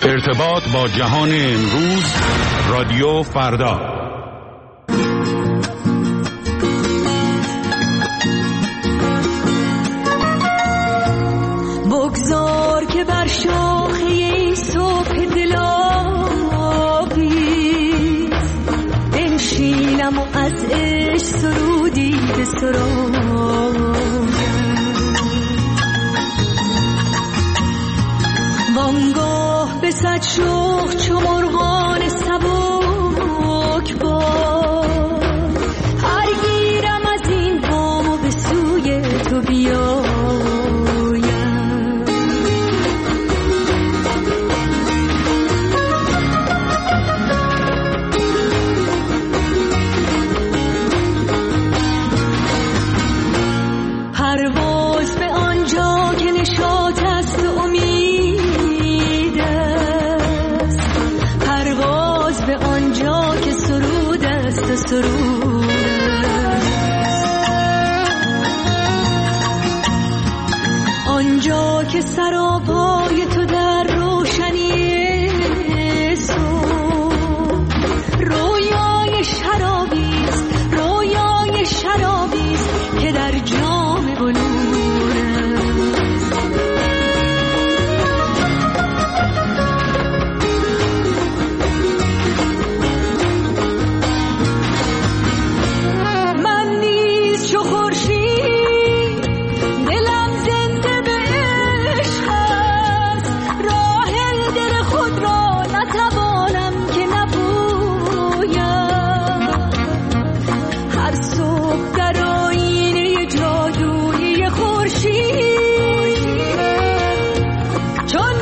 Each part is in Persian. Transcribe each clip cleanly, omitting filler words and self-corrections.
ارتباط با جهان امروز، رادیو فردا. بگذار که بر شاخه این صبح دلاویز بنشینم و از عشق سرودی بسرایم. وانگاه به صد شوق چو مرغان سبک بار هر گیرم از این بام و به سوی تو بیایم. پرواز به آنجا که نشاط است و امید است، پرواز به آنجا که سرود است و سرود است، آنجا که سراپای تو در روشنی صبح رویای شرابی است، رویای شرابی است که در جام بلور است. من نیز چو خورشید دلم زنده به عشق است، راه دل خود را نتوانم که نپویم. هر صبح در آینه جادویی خورشید چون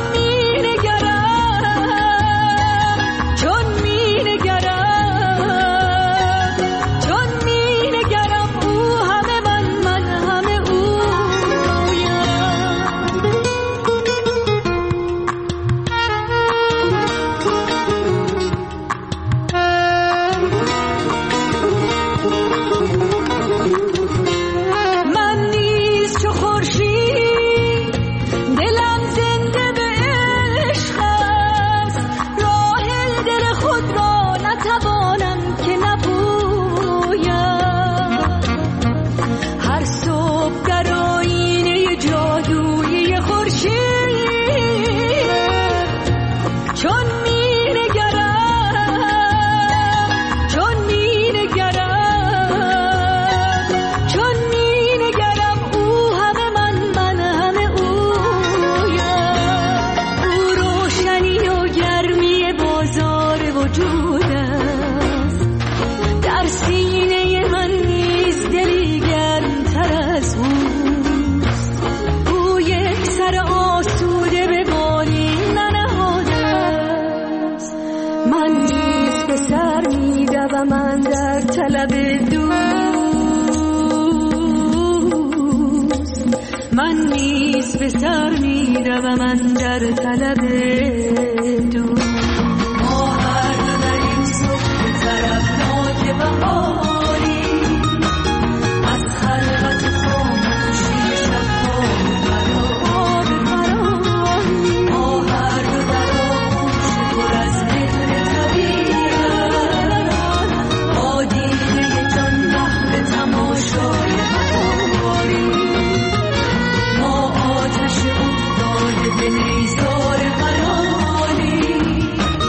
می‌نگرم، چون می‌نگرم، چون می‌نگرم او همه من همه اویم. من نیز چو خورشید دلم زنده به عشق است، راه دل خود را نتوانم که نپویم. هر صبح در آینه جادویی خورشید چون می‌نگرم، چون می‌نگرم، چون می‌نگرم او همه من همه اویم. او روشنی و گرمی بازار وجود است، در سینه من نیز دلی گرمتر از اوست. او یک سر آسوده به بالین ننهاده است، من نیز به سر می‌دوم اندر طلب دوست، من نیز به سر می‌دوم اندر طلب دوست. ما هر دو در این صبح طرفناک بهاری از خلوت خاموشی شب‌ها بپرانیم. ما هر دو در آغوش پر از مهر طبیعت با دیده جان محو تماشای بهاریم. ما آتش افتاده به نیزار قراریم،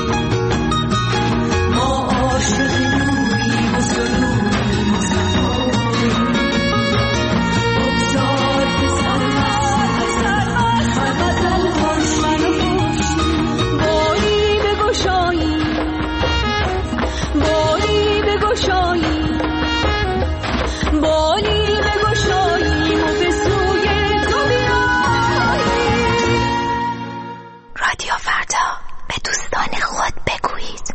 ما عاشق نوریم و سروریم و صفاییم. بگذار که سرمست غزل خورشید باری بگشاییم، باری بگشاییم، باری بگشاییم و به سوی تو بیاییم. رادیو فردا، به دوستان خود بگویید.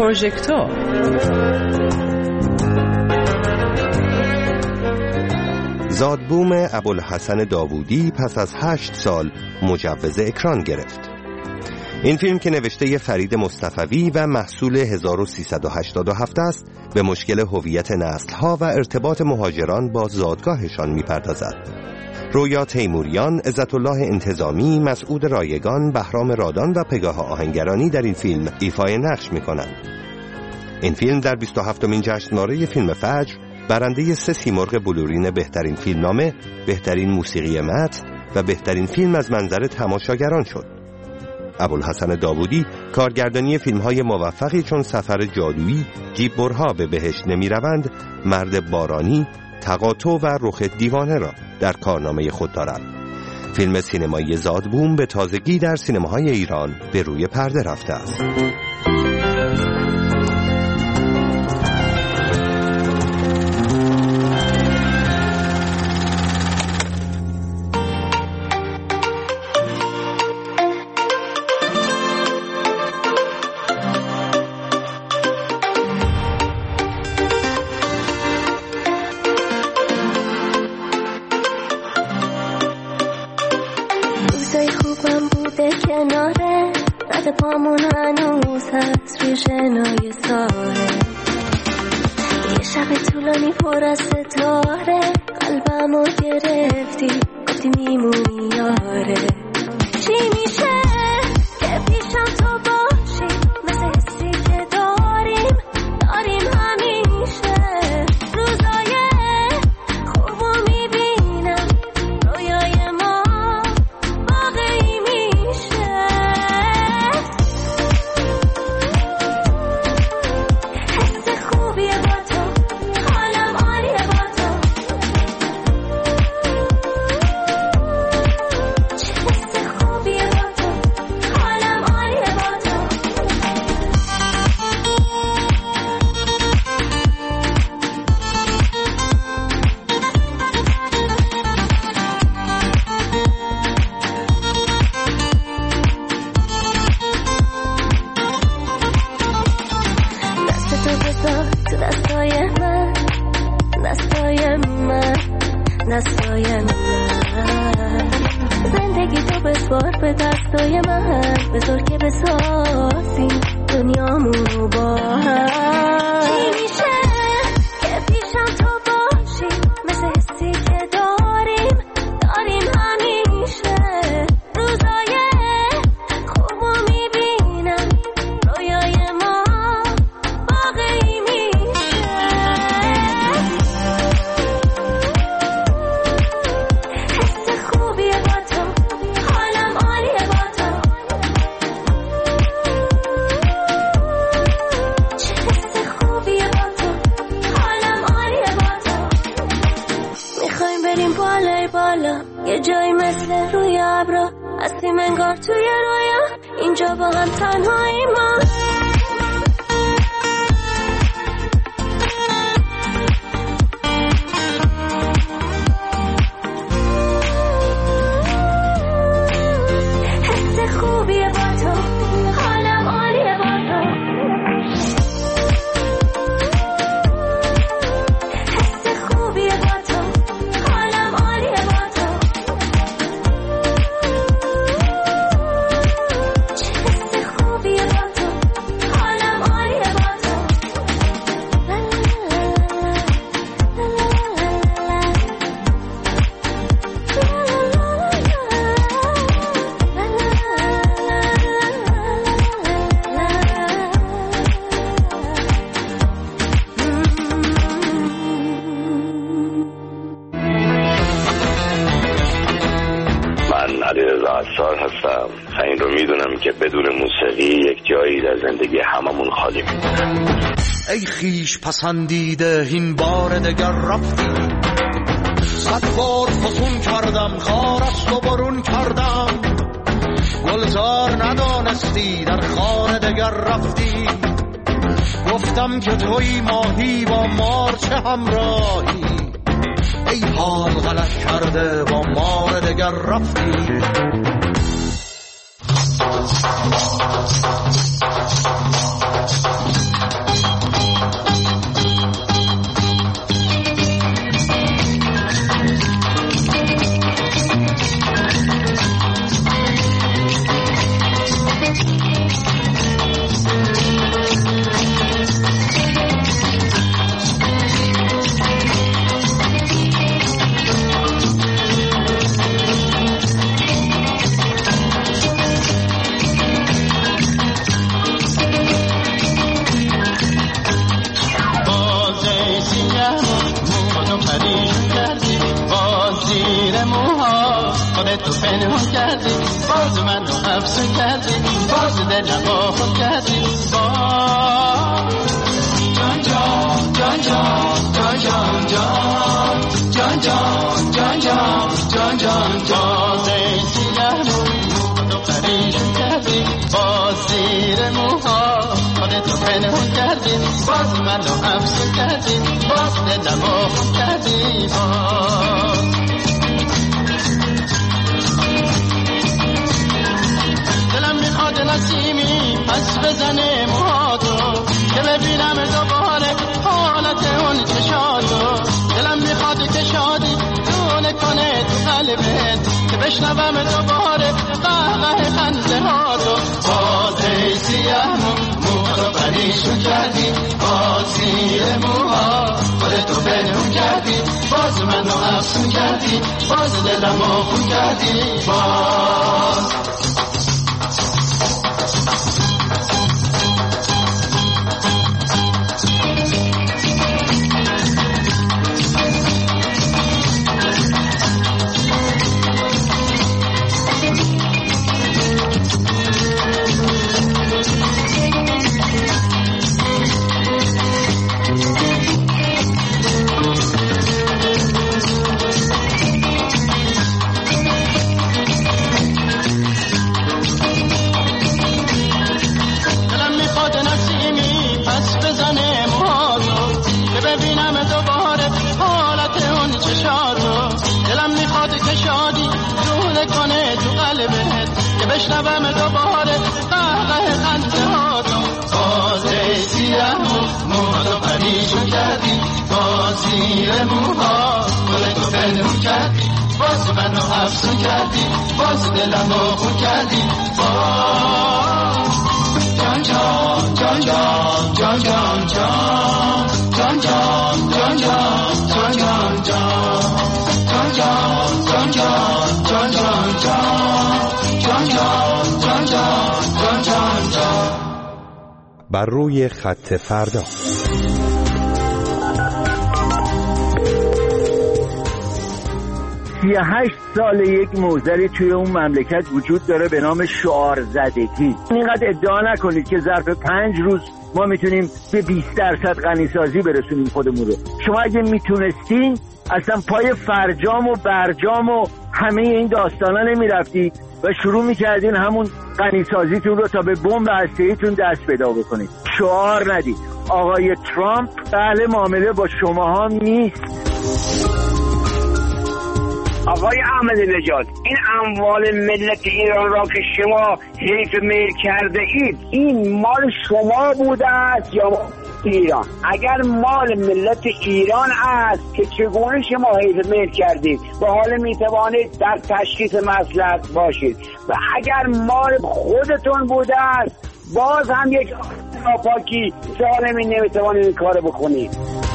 پروژکتور. زادبوم ابوالحسن داوودی پس از 8 سال مجوز اکران گرفت. این فیلم که نوشته فرید مصطفوی و محصول 1387 است، به مشکل هویت نسل‌ها و ارتباط مهاجران با زادگاهشان می‌پردازد. رویا تیموریان، عزت‌الله انتظامی، مسعود رایگان، بهرام رادان و پگاه آهنگرانی در این فیلم ایفای نقش می‌کنند. این فیلم در 27مین جشنواره فیلم فجر برنده 3 سیمرغ بلورین بهترین فیلمنامه، بهترین موسیقی متن و بهترین فیلم از منظر تماشاگران شد. ابوالحسن داوودی کارگردانی فیلم‌های موفقی چون سفر جادویی، جیب برها به بهشت نمی‌روند، مرد بارانی، تقاطع و رخ دیوانه را در کارنامه خود دارد. فیلم سینمایی زادبوم به تازگی در سینماهای ایران به روی پرده رفته است. کناره رد پامون هنوز هست روی شنای ساره، یه شب طولانی پر از ستاره، قلبمو گرفتی گفتی میمونی یاره. چی میشه که پیشم تو باشی، مثل حسی که داریم همیشه. روزای خوبو میبینم، رویای ما واقعی میشه. حس خوبیه با تو، حالم عالیه با تو. چه حس خوبیه با تو، حالم عالیه با تو. دست تو بذار تو دستای من، دستای من، دستای من. زندگی تو بسپار به دستای من، بذار که بسازیم دنیامونو با هم. چی میشه که پیشم تو باشی، مثل حسی که داریم همیشه. روزای خوبو میبینم، رویای ما واقعی میشه. حس خوبیه با تو، حالم عالیه با تو. چه حس خوبیه با تو، حالم عالیه با تو. میخوایم بریم بالای بالا، یه جایی مثل روی ابرا، هستیم انگار توی رویا، اینجا با هم تنهایی ما. حس خوبیه با تو، حالم عالیه با تو. حس خوبیه با تو، حالم عالیه با تو. چه حس خوبیه با تو، حالم عالیه با تو. لا من علیرضا عصار هستم. این رو میدونم که بدون موسیقی یک جایی در زندگی هممون خالی میمونه. ای خیش پسندیده این بار دگر رفتی، 100 بار فسون کردم خار از تو برون کردم، گلزار ندانستی در خار دگر رفتی. گفتم که توی ماهی با مار چه همراهی، ای حال غلط کرده با مار دگر رفتی. پریشون کردی باز زیر موها خودتو پنهون کردی باز منو افسون کردی باز دلم آخون کردی باز جان جان جان جان جان جان جان جان جان جان جان جان باز سیاه خودتو پریشون کردی باز زیر موها خودتو پنهون کردی باز منو افسون کردی باز دلم آخون کردی باز دلم میخواد نسیمی پس بزنه موهاتو که ببینم دوباره حالت اون چشاتو دلم میخواد که شادی دونه کنه تو قلبت که بشنوم دوباره قهقه خنده هاتو باز ای سیاه موهاتو پریشون کردی باز زیر موها خودتو پنهون کردی باز منو افسون کردی باز دلم آخون کردی باز بشنوم دوباره قهقه خنده هاتو باز سیاه موهاتو پریشون کردی باز زیر موها خودتو پنهون کردی باز منو افسون کردی باز دلم آخون کردی باز جان جان جان جان جان جان جان جان جان جان جان جان جان جان جان جان جان جان جان بر روی خط فردا. هشت سال یک موزلی توی اون مملکت وجود داره به نام شعار زدگی. اینقدر ادعا نکنید که ظرف 5 روز ما میتونیم به 20% غنیسازی برسونیم خودمون رو. شما اگه میتونستین اصلا پای فرجام و برجام و همه این داستانا نمیرفتید و شروع میکردین همون غنیسازیتون رو تا به بمب هسته‌ایتون دست پیدا بکنید. شعار ندید. آقای ترامپ اهل معامله با شماها نیست. آقای احمدی نژاد، این اموال ملت ایران را که شما حیف میل کرده اید، این مال شما بوده است یا ایران؟ اگر مال ملت ایران است که چگونه شما حیف میل کردید و حالا میتوانید در تشخیص مصلحت باشید، و اگر مال خودتون بوده است باز هم یک ناپاکی سالمی نمیتوانید این کار بکنید.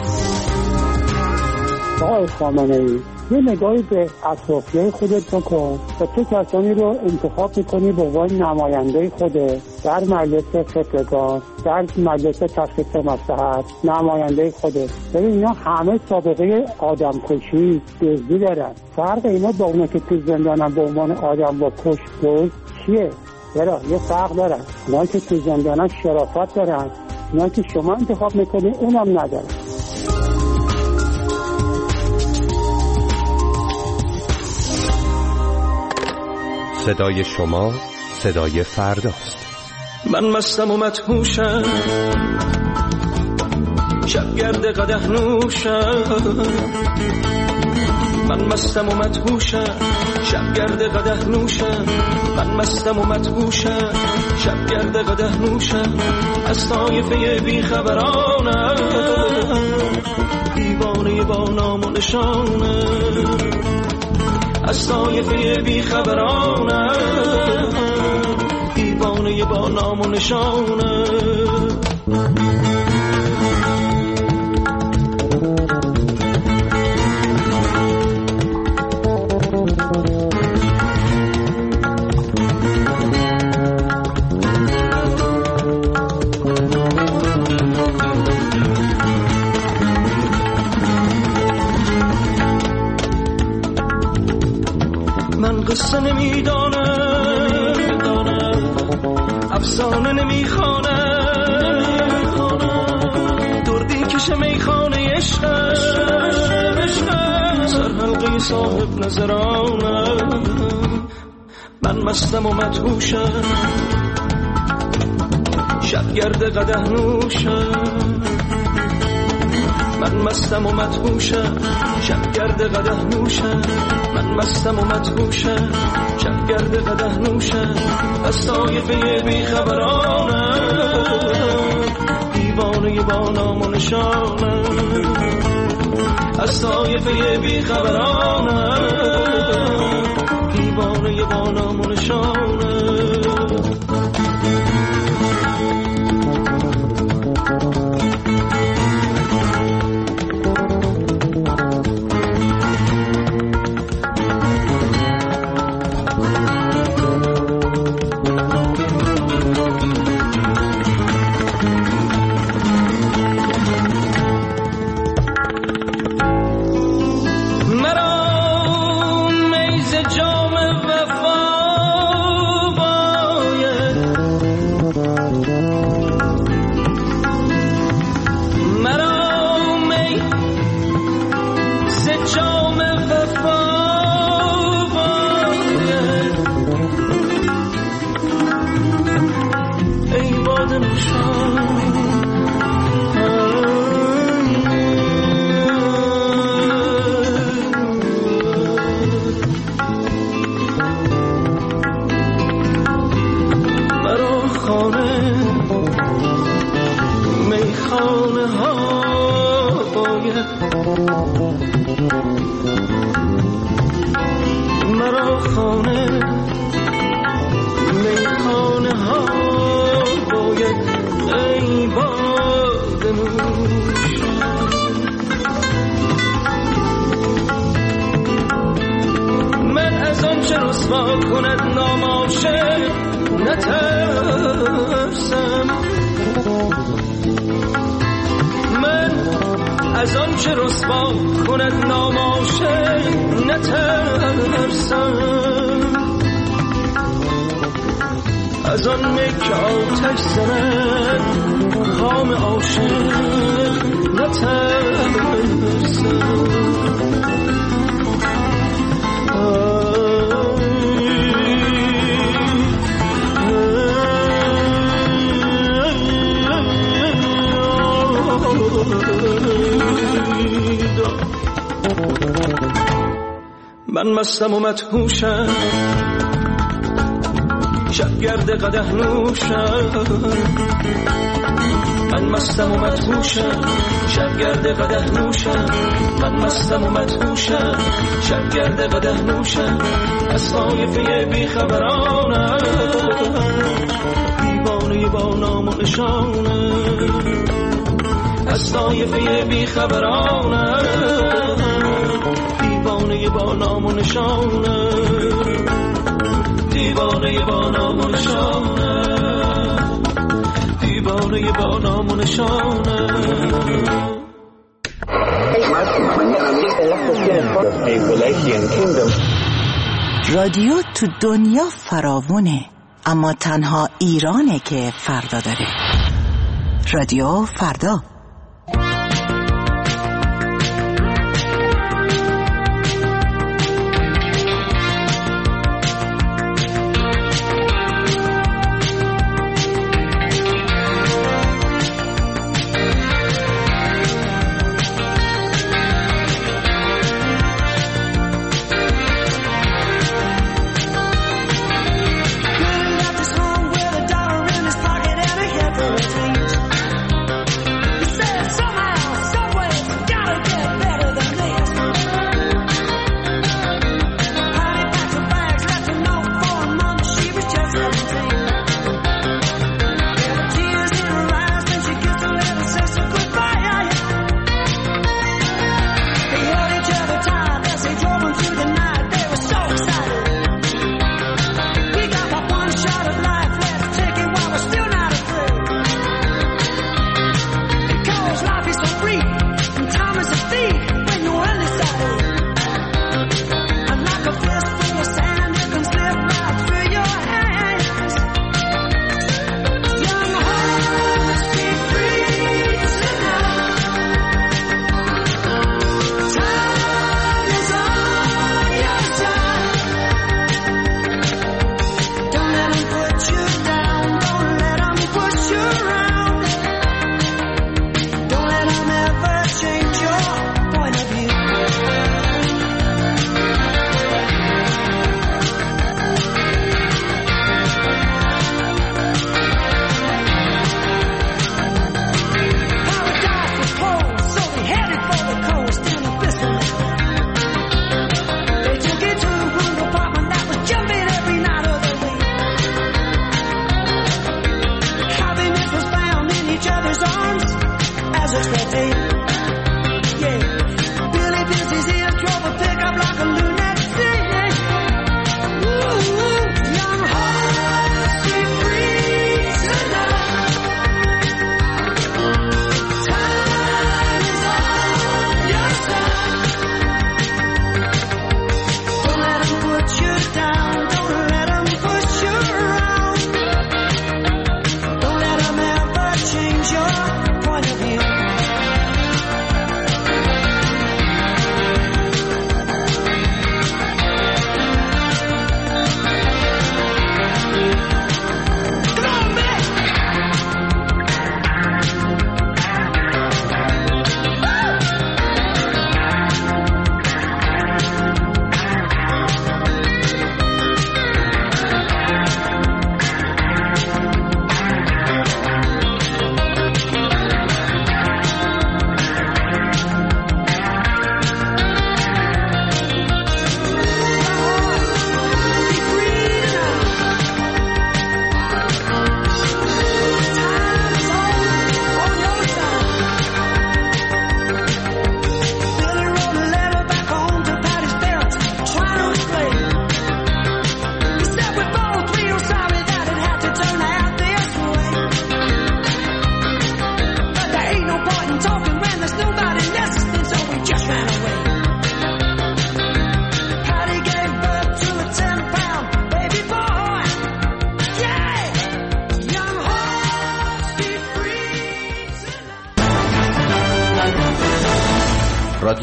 آقای خامنه‌ای، یه نگاهی به اطرافیای خودت بکن و چه کسانی رو انتخاب میکنی به عنوان نماینده خودت در مجلس فکرگان، در مجلس تشخیص مصلحت، نماینده خودت. ببین اینا همه سابقه آدمکشی، دزدی دارن. فرق اینا با اونا که تو زندانن به عنوان آدم با کش دزد چیه؟ چرا؟ یه فرق دارن. اونا که تو زندانن شرافت دارن، اونا که شما انتخاب میکنی اونم ندارن. صدای شما صدای فرداست. من مستم و مدهوشم، شبگرد قدح نوشم. من مستم و مدهوشم، شبگرد قدح نوشم. من مستم و مدهوشم، شبگرد قدح نوشم. از طایفه بیخبرانم، دیوانه با نام و نشانم. از طایفه بیخبرانم، دیوانه با نام و نشانم. قصه نمیدانم افسانه نمیخوانم دردی کشه میخانه عشقم سر حلقه صاحب نظرانم من مستم و مدهوشم شبگرد قدح نوشم من مستم و مدهوشم شبگرد قدح نوشم من مستم و مدهوشم شبگرد قدح نوشم از طایفه بیخبرانم دیوانه با نام و نشانم از طایفه بیخبرانم دیوانه با نام و نشانم از آن چه رسوا کند ناماشق نترسم از آن مک آتش زند خام عاشق نترسم من مستم و مدهوشم شبگرد قدح نوشم من مستم و مدهوشم شبگرد قدح نوشم من مستم و مدهوشم شبگرد قدح نوشم از طایفه بیخبرانم دیوانه با نام و نشانم از طایفه بیخبرانم دیوانه با نام و نشانه دیوانه با نام و نشانه دیوانه با نام و نشانه رادیو تو دنیا فراوونه اما تنها ایرانه که فردا داره. رادیو فردا.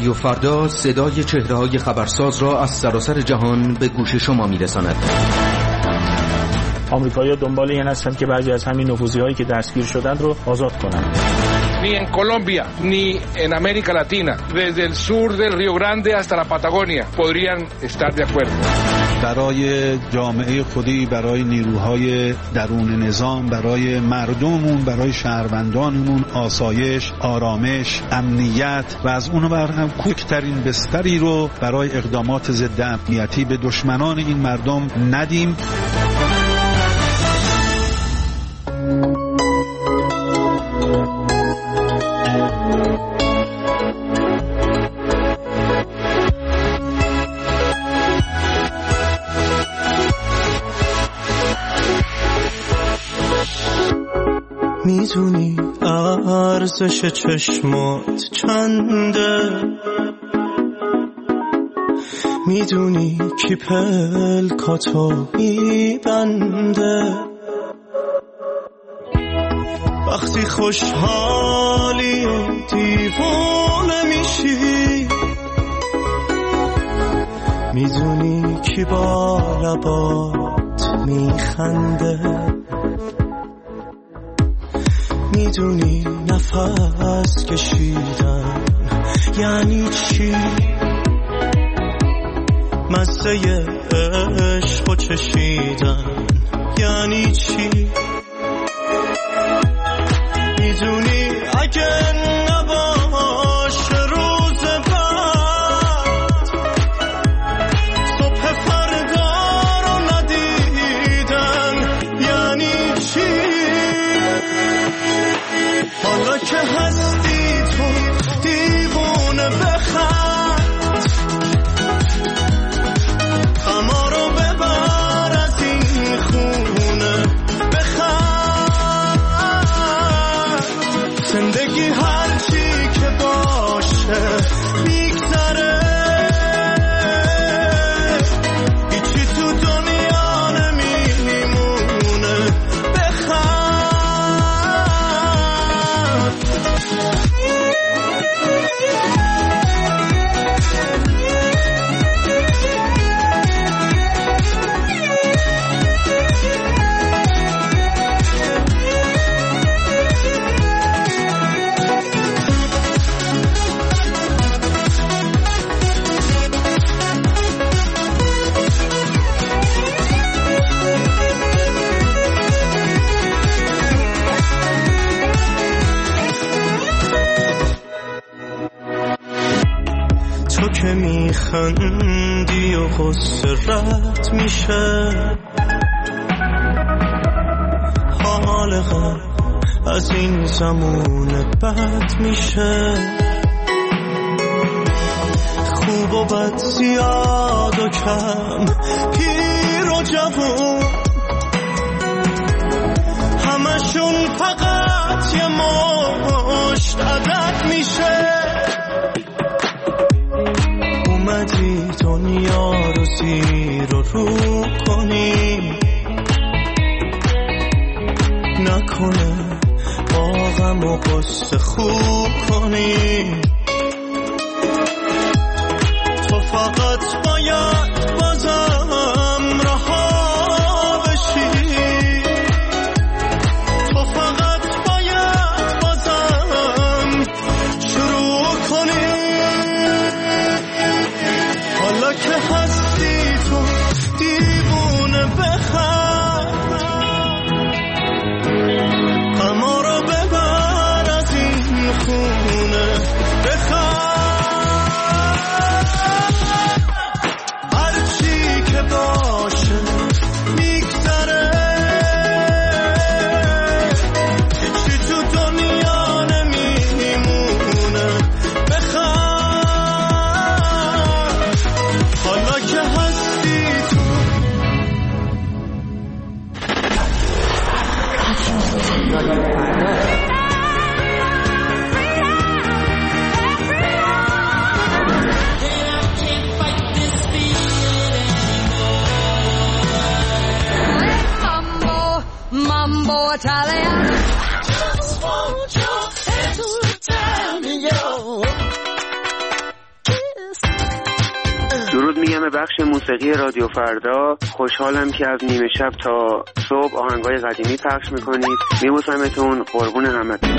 رادیو فردا صدای چهره‌های خبرساز را از سراسر جهان به گوش شما می‌رساند. آمریکایی‌ها دنبال این هستند که بعضی از همین نفوذی‌هایی که دستگیر شدند رو آزاد کنند. Ni en Colombia, ni en América Latina, desde el sur del Río Grande hasta la Patagonia, podrían estar de acuerdo. برای جامعه خودی، برای نیروهای درون نظام، برای مردممون، برای شهروندانمون آسایش، آرامش، امنیت و از اون ور هم کوچکترین بستری رو برای اقدامات ضد امنیتی به دشمنان این مردم ندیم. میدونی ارزش چشمات چنده، میدونی کی پلکاتو میبنده، وقتی خوشحالی و دیوانه میشی، میدونی کی با لبات میخنده، میدونی نفس کشیدن یعنی چی، مزه عشق چشیدن یعنی چی، میدونی اگه نباشه روز بعد، صبح فردا رو ندیدن یعنی چی، حالا که هستی تو دیوونه بخند، غما رو ببر از این خونه بخند، زندگی هرچی که باشه میگذره، هیچی تو دنیا نمیمونه بخند. تو که میخندی و غصه رد میشه، حال غم از این زمون بد میشه، خوب و بد زیاد و کم، پیر و جوون، همشون فقط یه مشت عدد میشه، اومدی دنیا رو زیر و رو کنی، نکنه با غم و غصه خوب کنی، تو فقط باید بازم رها بشی، تو فقط باید بازم شروع کنی، حالا که هستی تو دیوونه بخند، غما رو ببر از این خونه بخند، هرچی که باشه میگذره، هیچی تو دنیا نمیمونه بخند، حالا که هستی تو. Mambo Italian. Just want your answer, tell me, yo. میگم به بخش موسیقی رادیو فردا. خوشحالم که از نیمه شب تا صبح آهنگای قدیمی پخش میکنید. میبوسمتون، قربون همتون.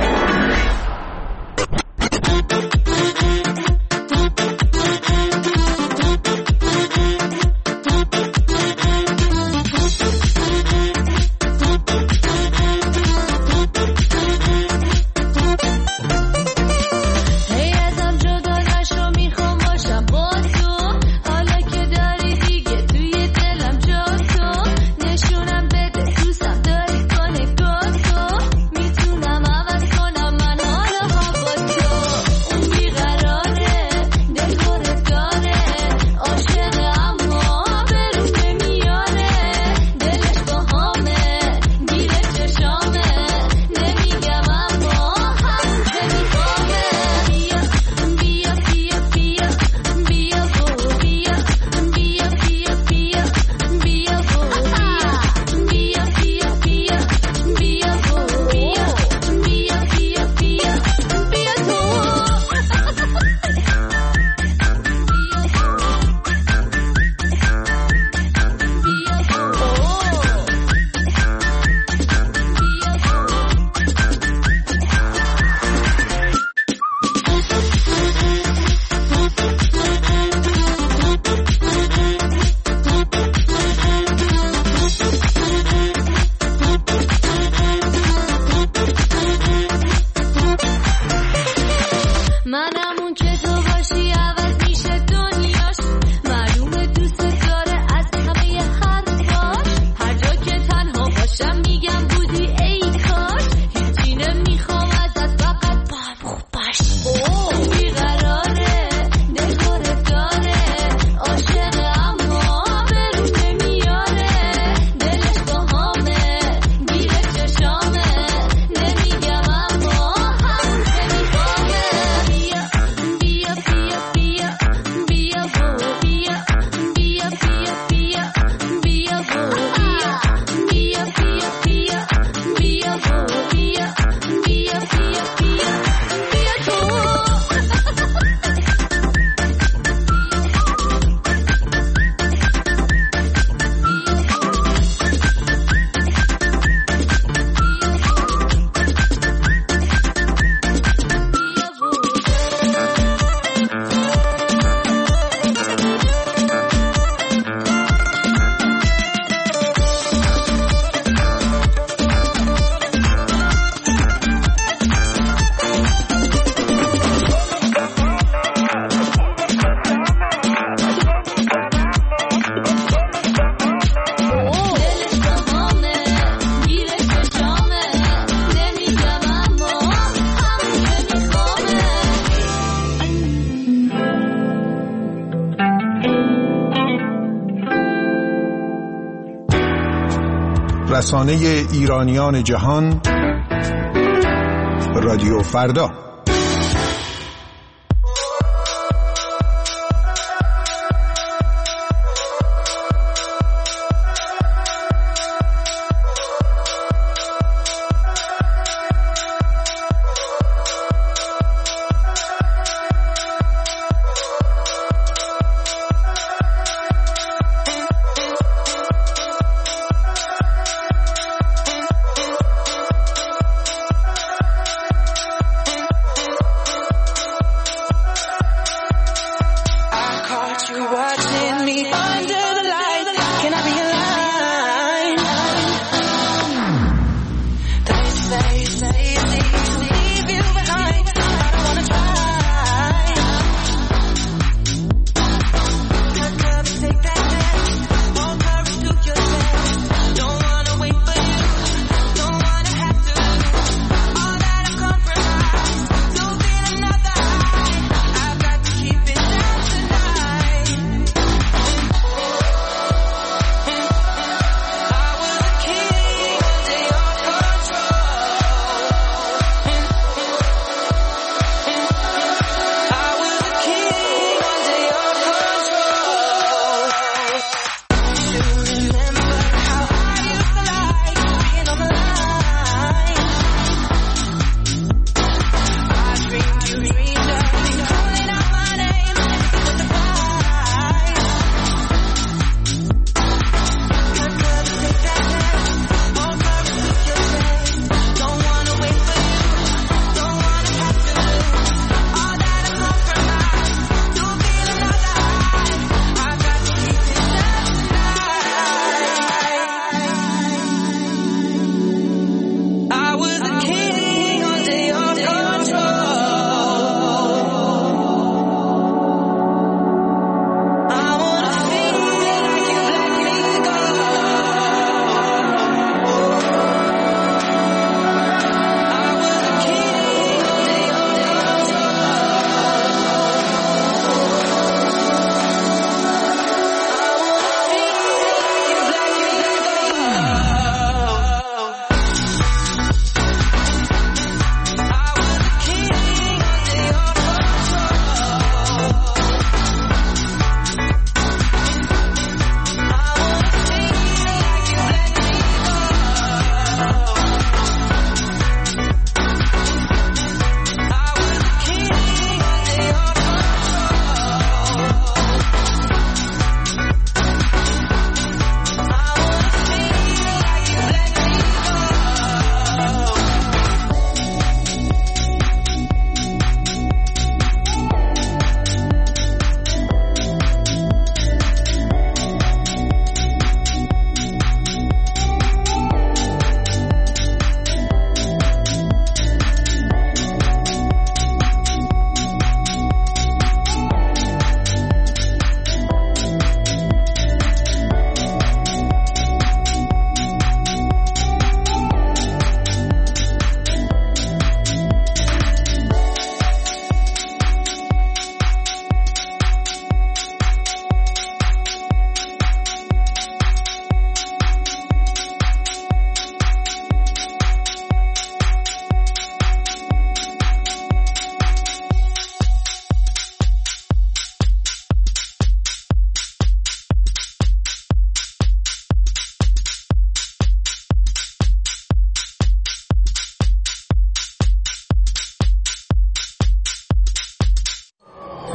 رسانه ایرانیان جهان، رادیو فردا.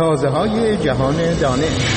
تازه‌های جهان دانش.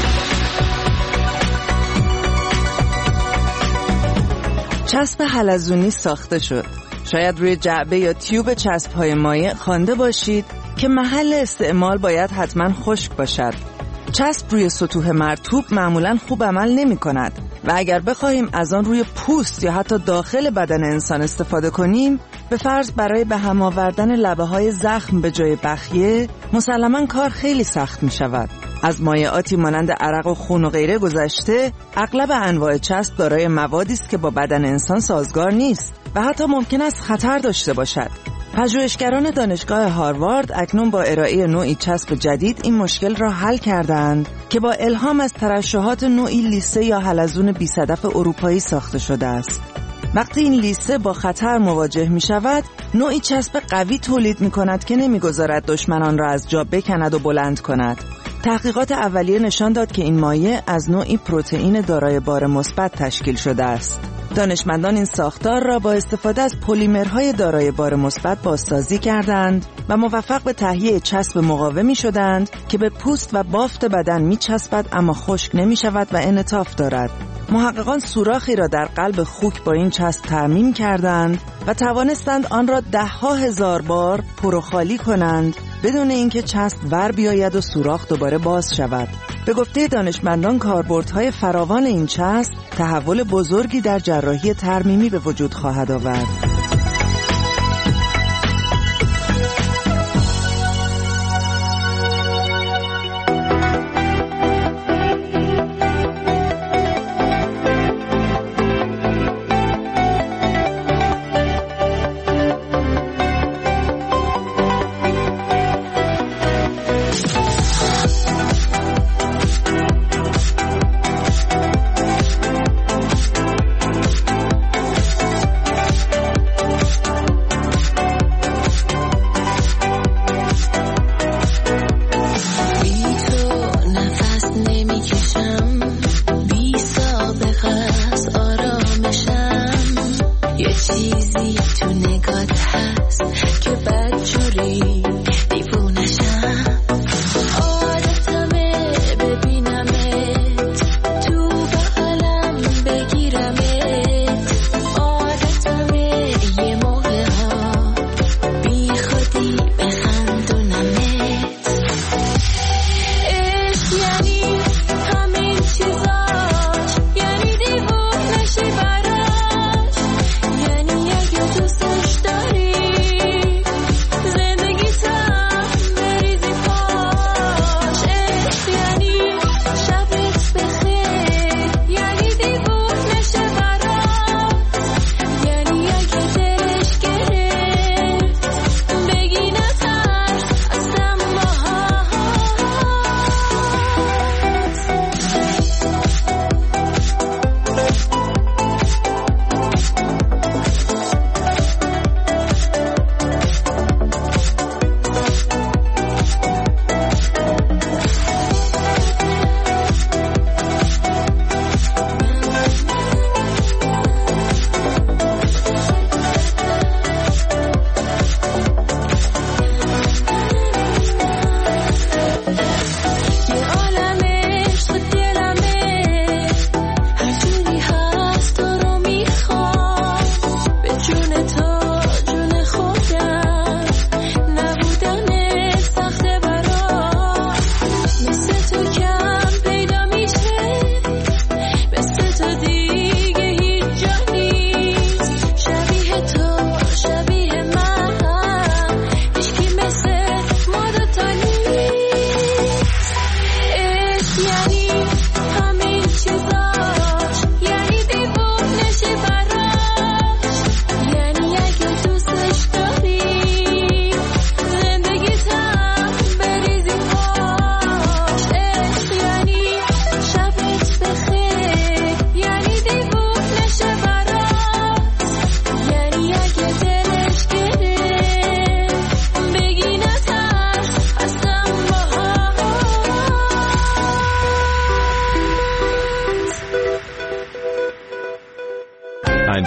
چسب حلزونی ساخته شد. شاید روی جعبه یا تیوب چسب‌های مایع خوانده باشید که محل استعمال باید حتما خشک باشد. چسب روی سطوح مرطوب معمولاً خوب عمل نمی‌کند و اگر بخواهیم از آن روی پوست یا حتی داخل بدن انسان استفاده کنیم، به فرض برای به هم آوردن لبه‌های زخم به جای بخیه، مسلماً کار خیلی سخت می‌شود. از مایعاتی مانند عرق و خون و غیره گذشته، اغلب انواع چسب دارای موادی است که با بدن انسان سازگار نیست و حتی ممکن است خطر داشته باشد. پژوهشگران دانشگاه هاروارد اکنون با ارائه نوعی چسب جدید این مشکل را حل کردند که با الهام از ترشحات نوعی لیسه یا حلزون بی‌صدف اروپایی ساخته شده است. وقتی این لیسه با خطر مواجه می شود، نوعی چسب قوی تولید می کند که نمی گذارد دشمنان را از جا بکند و بلند کند. تحقیقات اولیه نشان داد که این مایع از نوعی پروتئین دارای بار مثبت تشکیل شده است. دانشمندان این ساختار را با استفاده از پلیمرهای دارای بار مثبت بازسازی کردند و موفق به تهیه چسب مقاومی شدند که به پوست و بافت بدن می‌چسبد اما خشک نمی‌شود و انعطاف دارد. محققان سوراخی را در قلب خوک با این چسب ترمیم کردند و توانستند آن را 10,000 بار پر و خالی کنند بدون اینکه چسب ور بیاید و سوراخ دوباره باز شود. به گفته دانشمندان کاربردهای فراوان این چسب تحول بزرگی در جراحی ترمیمی به وجود خواهد آورد.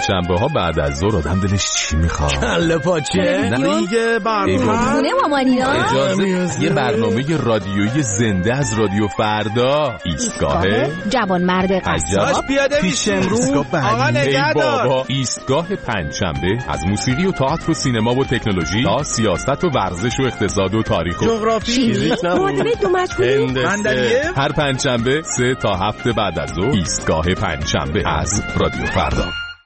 پنجشنبه ها بعد از ظهر آدم دلش چی میخواد؟ کله پاچه؟ نه دیگه برنامه مامانینا اجازه یه برنامه رادیویی زنده از رادیو فردا. ایستگاه جوان مرد قصاب پیاده میشه امروز. آقا نگهدار. ایستگاه پنجشنبه از موسیقی و تئاتر و سینما و تکنولوژی تا سیاست و ورزش و اقتصاد و تاریخ و جغرافی. هر پنجشنبه 3 تا 7 بعد از ظهر ایستگاه پنجشنبه از رادیو فردا.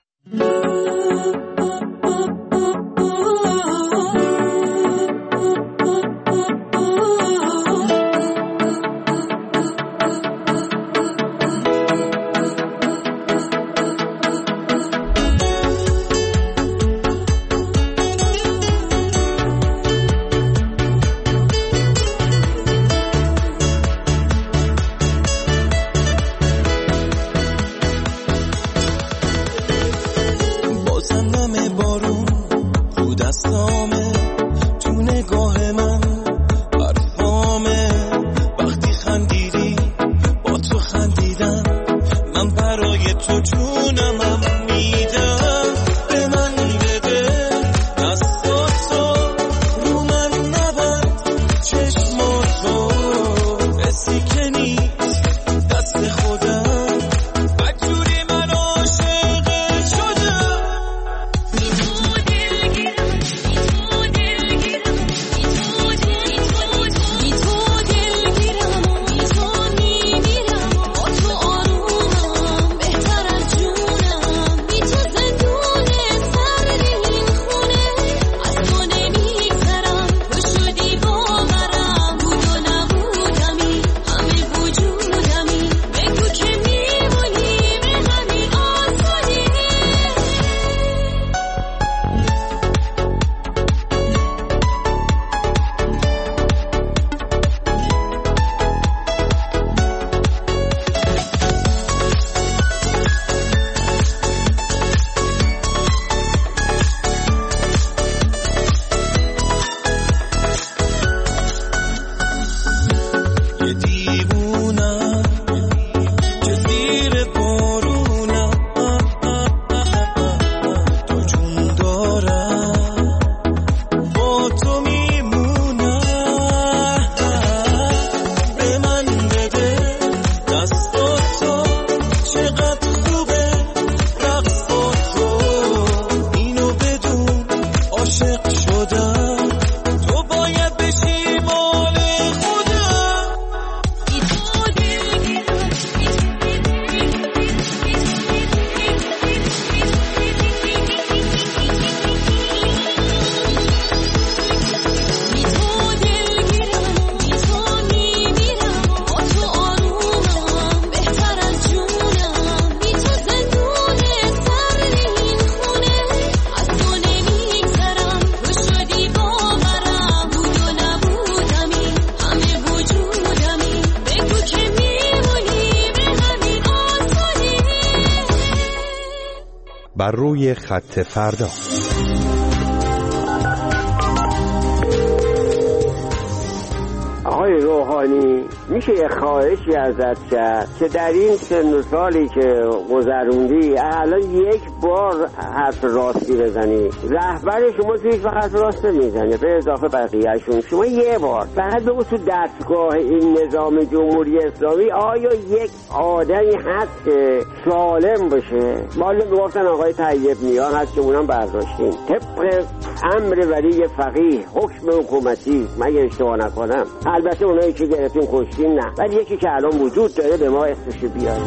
بر روی خط فردا. آقای روحانی میشه یه خواهشی ازت کرد که در این سن و سالی که گذروندی الان یک بار حرف راستی بزنی؟ رهبر شما تو هیچ وقت راست نمیزنه به اضافه بقیه‌شون. شما یه بار فقط بگو تو دستگاه این نظام جمهوری اسلامی آیا یک آدمی هست که سالم باشه؟ مالا میگفتن آقای طیب میان هست که اونم برداشتیم طبق امر ولی فقیه حکم حکومتی، مگه اشتباه نکنم. البته اونایی که گرفتیم کشتیم نه، ولی یکی که الان وجود داره به ما اسمش بیاره.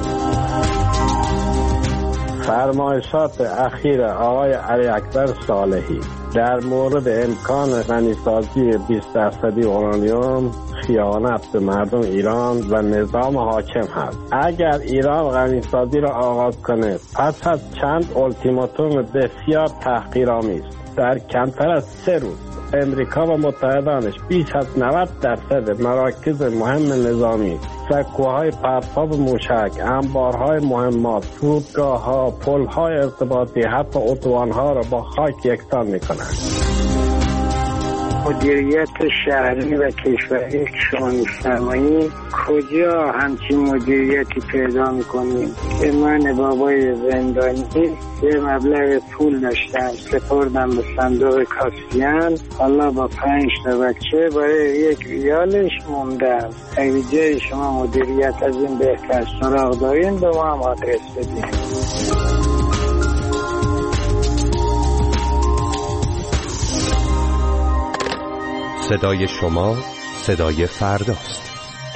فرمایشات اخیر آقای علی اکبر صالحی در مورد امکان غنیسازی 20% اورانیوم خیانت به مردم ایران و نظام حاکم هست. اگر ایران غنیسازی را آغاز کنه پس از چند التیماتوم بسیار تحقیرآمیز در کمتر از 3 روز امریکا و متحدانش بیش از 90% مراکز مهم نظامی، سکوهای پرتاب موشک، انبارهای مهمات، فرودگاه‌ها، پل‌های ارتباطی، حتی اتوبان‌ها را با خاک یکسان می‌کنند. مدیریت شهری و کشوری که شما می‌فرمایید کجا همچین مدیریتی پیدا می‌کنیم که من بابای زندانی یه مبلغ پول داشتم سپردم به صندوق کاسپیان، حالا با 5 تا بچه برای 1 ریالش موندم. اگه جای شما مدیریت از این بهتر سراغ دارین به ما هم آدرس بدین. صدای شما صدای فرداست.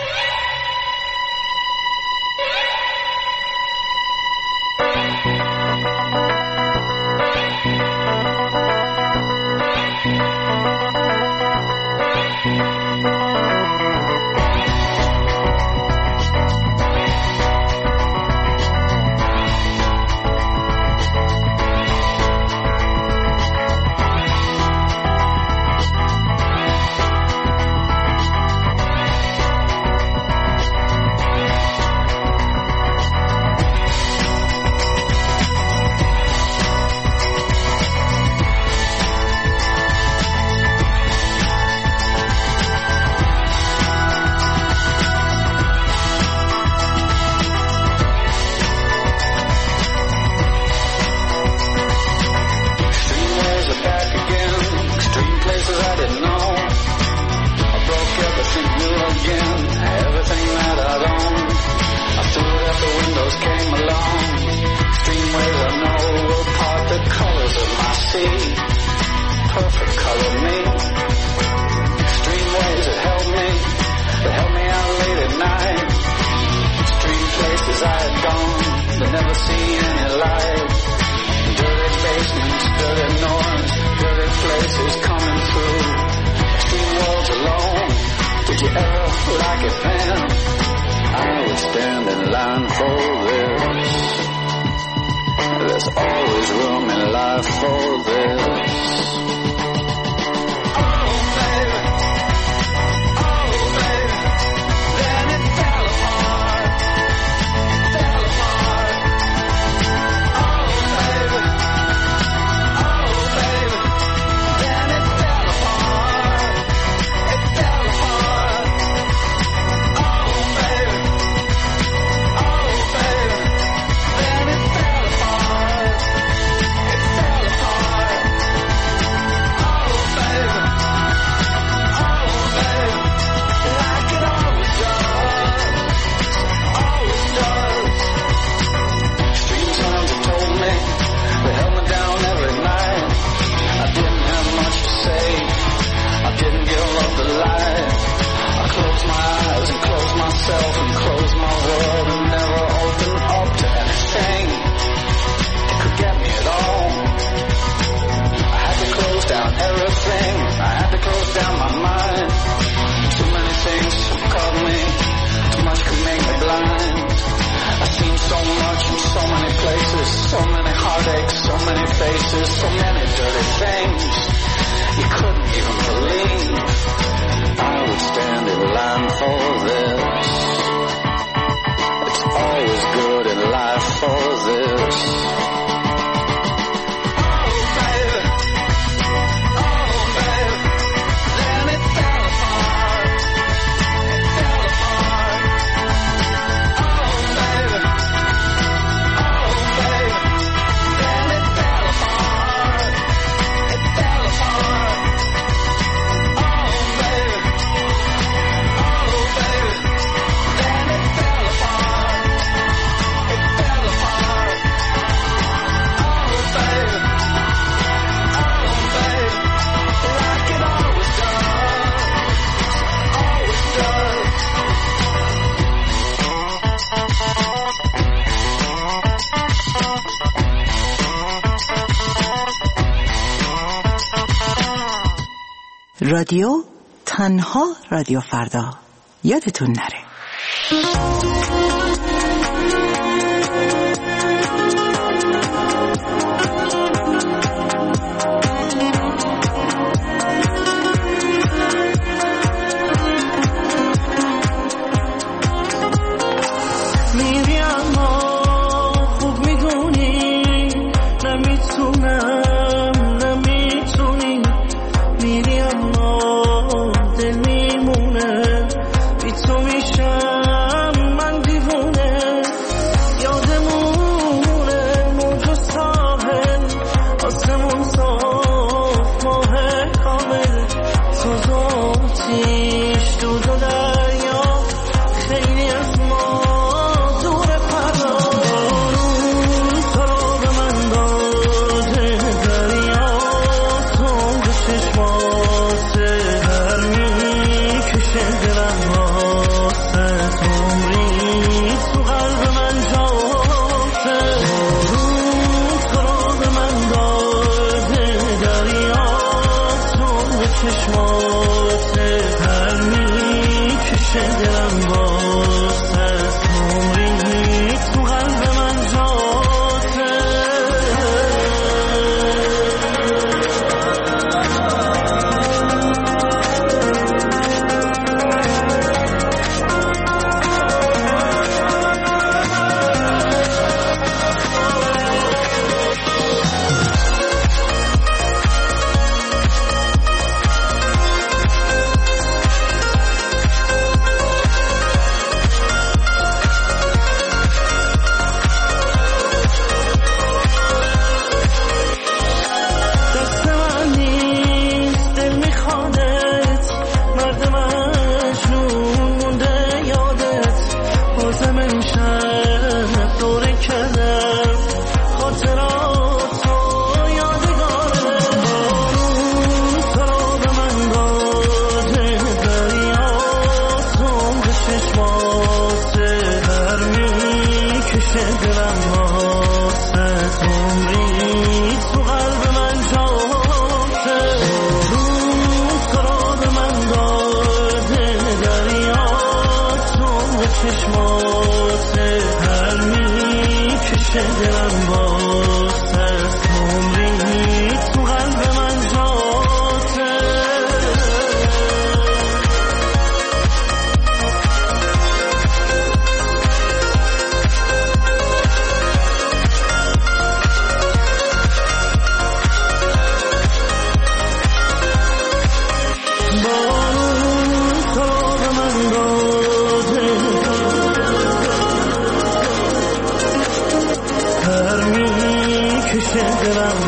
رادیو تنها رادیو فردا، یادتون نره. نمیتونی دلم واسه عمری تو قلب من جاته روز قرار من داده دریا تو چشمات هر میکشه دلم واسه عمری تو قلب من جاته دلم